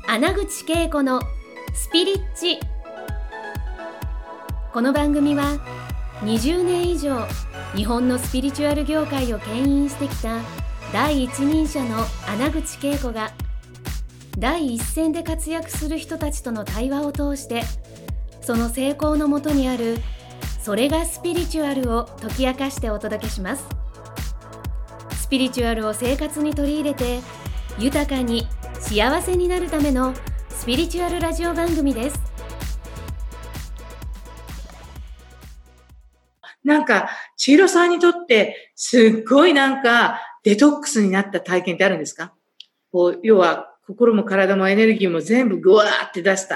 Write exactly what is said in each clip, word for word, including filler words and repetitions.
穴口恵子のスピリッチ。この番組はにじゅうねん以上日本のスピリチュアル業界を牽引してきた第一人者の穴口恵子が第一線で活躍する人たちとの対話を通して、その成功のもとにあるそれがスピリチュアルを解き明かしてお届けします。スピリチュアルを生活に取り入れて豊かに幸せになるためのスピリチュアルラジオ番組です。 なんか千尋さんにとってすっごいなんかデトックスになった体験ってあるんですか？こう要は心も体もエネルギーも全部グワーって出した。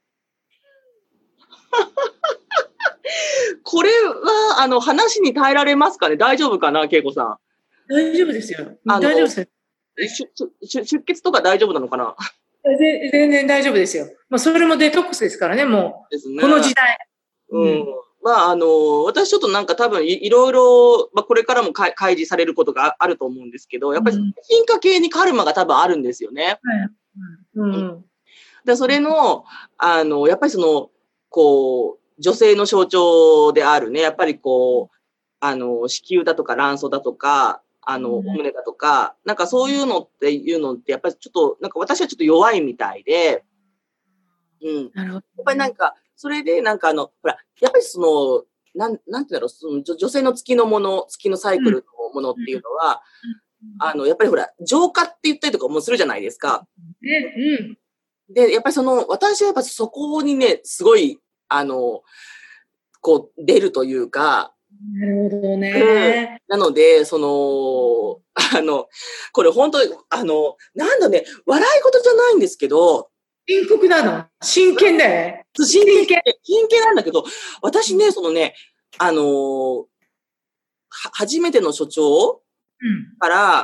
これはあの話に耐えられますかね？大丈夫かな、恵子さん。 大丈夫ですよ。大丈夫です。 出出血とか大丈夫なのかな？ 全然大丈夫ですよ。まあそれもデトックスですからね、もう。ですね、この時代。 うん。うん、まああの、私ちょっとなんか多分い, いろいろ、まあこれからも開示されることがあると思うんですけど、やっぱり進化系にカルマが多分あるんですよね。うん。うん、でそれの、あの、やっぱりその、こう、女性の象徴であるね、やっぱりこう、あの、子宮だとか卵巣だとか、あの、お胸だとか、なんかそういうのっていうのって、やっぱりちょっと、なんか私はちょっと弱いみたいで、うん。なるほど。やっぱりなんか、それでなんかあの、ほら、やっぱりその、なん、なんていうんだろう、その女性の月のもの、月のサイクルのものっていうのは、うん、あの、やっぱりほら、浄化って言ったりとかもするじゃないですか。うん。で、やっぱりその、私はやっぱそこにね、すごい、あの、こう、出るというか、 なるほどね、 うん。なので、その、あの、これ本当に、あの、なんだね、笑い事じゃないんですけど、 深刻なの？真剣だよね。 真剣。真剣なんだけど、私ね、そのね、あの、は、初めての所長から、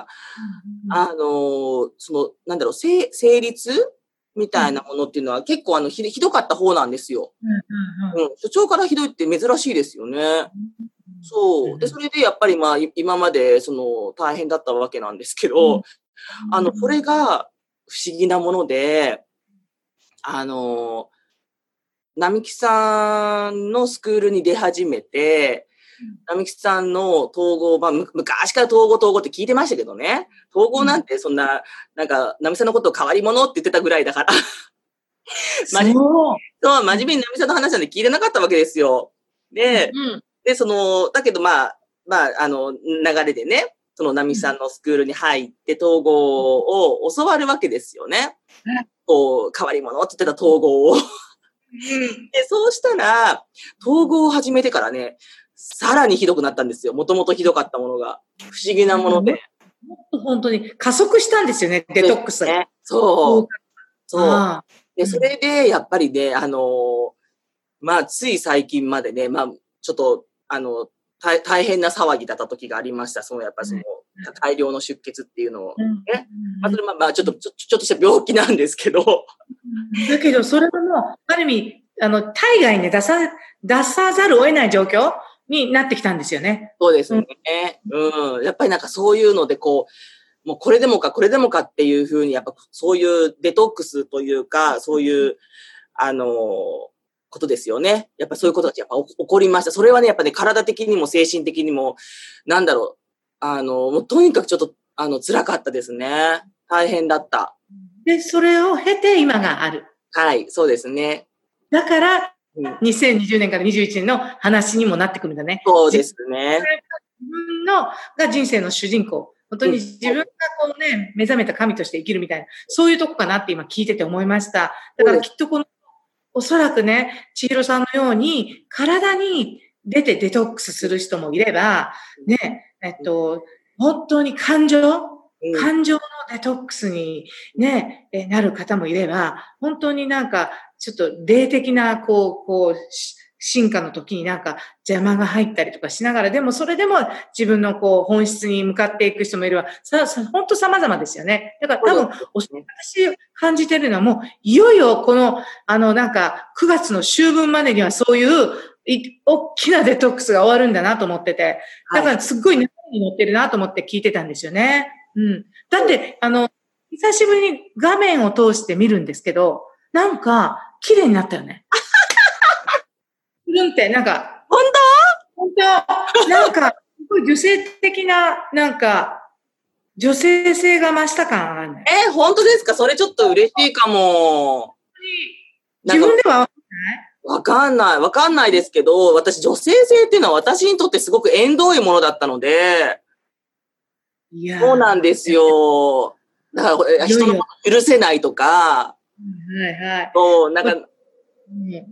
うん、あの、その、なんだろう、成、成立みたいなものっていうのは結構あのひ、ひどかった方なんですよ。うんうんうん、所長からひどいって珍しいですよね。そう。で、それでやっぱりまあ、今までその大変だったわけなんですけど、うん、あの、これが不思議なもので、あの、並木さんのスクールに出始めて、並木さんの統合、まあ、昔から統合統合って聞いてましたけどね。統合なんてそんな、なんか、並木さんのことを変わり者って言ってたぐらいだから。真面目そう、真面目に並木さんの話なんて聞いてなかったわけですよ。で、うん、で、その、だけどまあ、まあ、あの、流れでね、その並木さんのスクールに入って統合を教わるわけですよね。うん、こう、変わり者って言ってた統合を。で、そうしたら、統合を始めてからね、さらにひどくなったんですよ。もともとひどかったものが。不思議なもので。 もっと本当に加速したんですよね、デトックス。ね、 そう。そう。で、それで、やっぱりね、あの、まあ、つい最近までね、まあ、ちょっと、あの、大, 大変な騒ぎだった時がありました。その、やっぱりその、大量の出血っていうのをね。まあ、それまあ、まあ、ちょっと、ちょ、ちょっとした病気なんですけど。 だけど、それも、ある意味、あの、体外に出さ、出さざるを得ない状況になってきたんですよね。 そうですね。うん。やっぱりなんかそういうので、こう、もうこれでもか、これでもかっていうふうに、やっぱそういうデトックスというか、そういう、あの、ことですよね。やっぱそういうことがやっぱ起こりました。それはね、やっぱね、体的にも精神的にも、なんだろう、あの、もうとにかくちょっと、あの、辛かったですね。大変だった。 で、それを経て今がある。 はい、そうですね。 だから、にせんにじゅうねんからにじゅういちねんの話にもなってくるんだね。 そうですね。 自分のが人生の主人公。本当に自分がこうね、目覚めた神として生きるみたいな、そういうとこかなって今聞いてて思いました。だからきっとこの、おそらくね、千尋さんのように体に出てデトックスする人もいれば、ね、えっと、本当に感情、感情のデトックスにね、なる方もいれば、本当になんか、ちょっと霊的な、こう、こう、進化の時になんか邪魔が入ったりとかしながら、でもそれでも自分のこう本質に向かっていく人もいれば、さ、さ、本当様々ですよね。だから多分、私感じてるのはもう、いよいよこの、あのなんかくがつの秋分までにはそういう、大きなデトックスが終わるんだなと思ってて、だからすっごい流れに乗ってるなと思って聞いてたんですよね。うん。だって、あの、 久しぶりに画面を通して見るんですけど、なんか、綺麗になったよね。うんって、なんか、 本本当なんか、すごい女性的な、なんか、女性性が増した感があるね。 えー、本当ですか？それちょっと嬉しいかも。 自分ではわかんない。わかんないですけど、私、女性性っていうのは私にとってすごく縁遠いものだったので、 いやそうなんですよ。だから、人のこと許せないとか、 はいはい。 そう、なんか、 うん、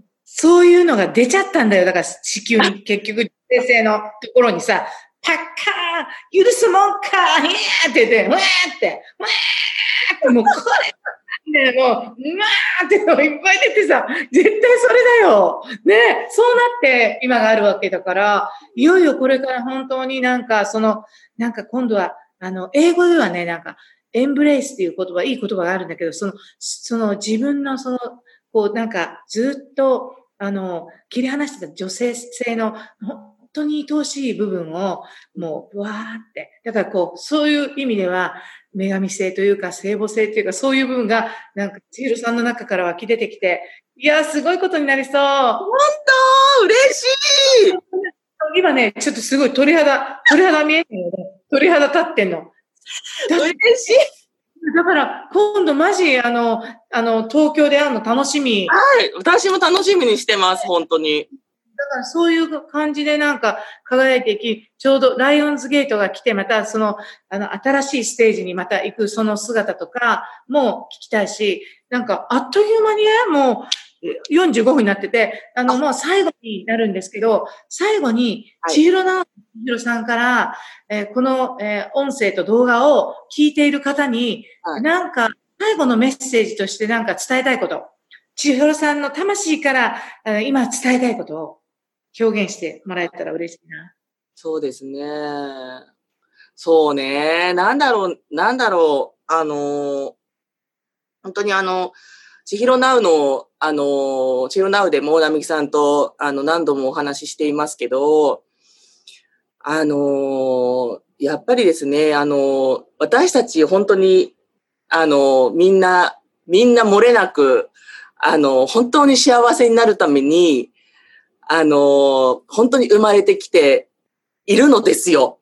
そういうのが出ちゃったんだよ。だから、子宮に結局、女性性のところにさ、パッカー許すもんかーにゃーって言って、わーって、わーって、もうこれ、ね、もう、うわーってのいっぱい出てさ、絶対それだよ。ね、そうなって今があるわけだから、いよいよこれから本当になんか、その、なんか今度は、あの、英語ではね、なんか、エンブレイスっていう言葉、いい言葉があるんだけど、その、その自分のその、こう、なんか、ずっと、あの、切り離してた女性性の、本当に愛おしい部分を、もう、わーって。だからこう、そういう意味では、女神性というか、聖母性というか、そういう部分が、なんか、千尋さんの中から湧き出てきて、いや、すごいことになりそう。本当嬉しい今ね、ちょっとすごい鳥肌、鳥肌見えてるよね。鳥肌立ってんの。 嬉しい。 だから、今度マジ、あの、あの、東京で会うの楽しみ。 はい。私も楽しみにしてます、本当に。 だからそういう感じでなんか輝いていき、ちょうどライオンズゲートが来て、またその、あの、新しいステージにまた行くその姿とかも聞きたいし、なんかあっという間にね、もうよんじゅうごふんになってて、あの、もう最後になるんですけど、最後に、千尋な、千尋さんから、えー、この、えー、音声と動画を聞いている方に、はい、なんか最後のメッセージとしてなんか伝えたいこと、千尋さんの魂から今伝えたいことを表現してもらえたら嬉しいな。 そうですね。そうね。なんだろう、なんだろう。あの、本当にあの、千尋ナウの、あの、千尋ナウでも並木さんと、あの、何度もお話ししていますけど、あの、やっぱりですね、あの、私たち本当に、あの、みんな、みんな漏れなく、あの、本当に幸せになるために、あの、本当に生まれてきているのですよ。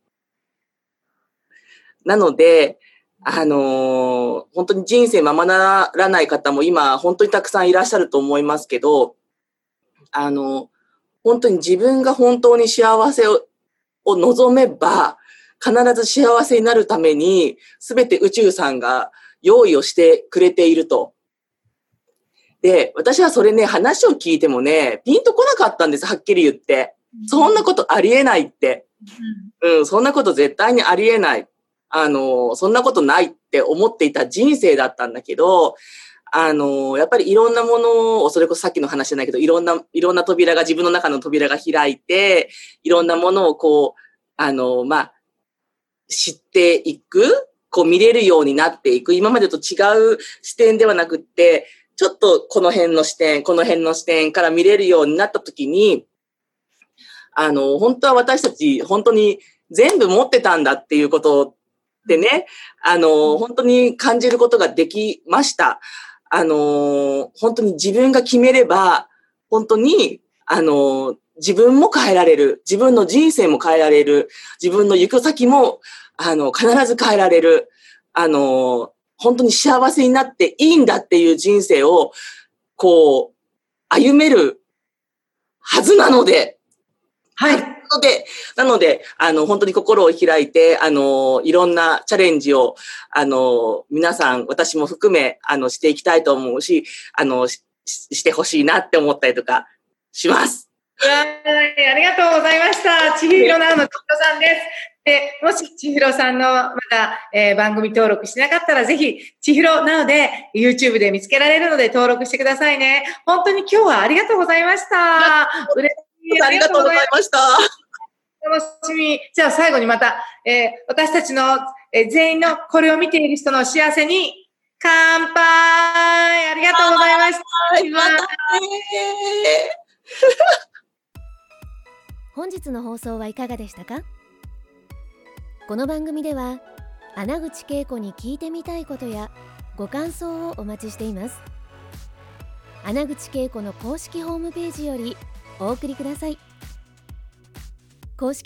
なので、あの、本当に人生ままならない方も今、本当にたくさんいらっしゃると思いますけど、あの、本当に自分が本当に幸せを、を望めば、必ず幸せになるために、すべて宇宙さんが用意をしてくれていると。で、私はそれね、話を聞いてもね、ピンとこなかったんです、はっきり言って。そんなことありえないって。うん、そんなこと絶対にありえない。あの、そんなことないって思っていた人生だったんだけど、あの、やっぱりいろんなものを、それこそさっきの話じゃないけど、いろんな、いろんな扉が、自分の中の扉が開いて、いろんなものをこう、あの、まあ、知っていく、こう見れるようになっていく。今までと違う視点ではなくって、ちょっとこの辺の視点、この辺の視点から見れるようになったときに、あの、本当は私たち、本当に全部持ってたんだっていうことでね、あの、本当に感じることができました。あの、本当に自分が決めれば、本当に、あの、自分も変えられる。自分の人生も変えられる。自分の行く先も、あの、必ず変えられる。あの、本当に幸せになっていいんだっていう人生を、こう、歩めるはずなので、 はい。 なので、なので、あの、本当に心を開いて、あの、いろんなチャレンジを、あの、皆さん、私も含め、あの、していきたいと思うし、あの、し、してほしいなって思ったりとかします。 はい、ありがとうございました。千尋なおの千尋さんです。で、もし千尋さんのまだ、えー、番組登録しなかったらぜひ、千尋なおで YouTube で見つけられるので登録してくださいね。本当に今日はありがとうございました。嬉しい。 ありがとうございました。 楽しみ。じゃあ最後にまた、えー、私たちの、えー、全員のこれを見ている人の幸せに乾杯。ありがとうございました。 またね本日の放送はいかがでしたか？この番組では穴口恵子に聞いてみたいことやご感想をお待ちしています。穴口恵子の公式ホームページよりお送りください。公式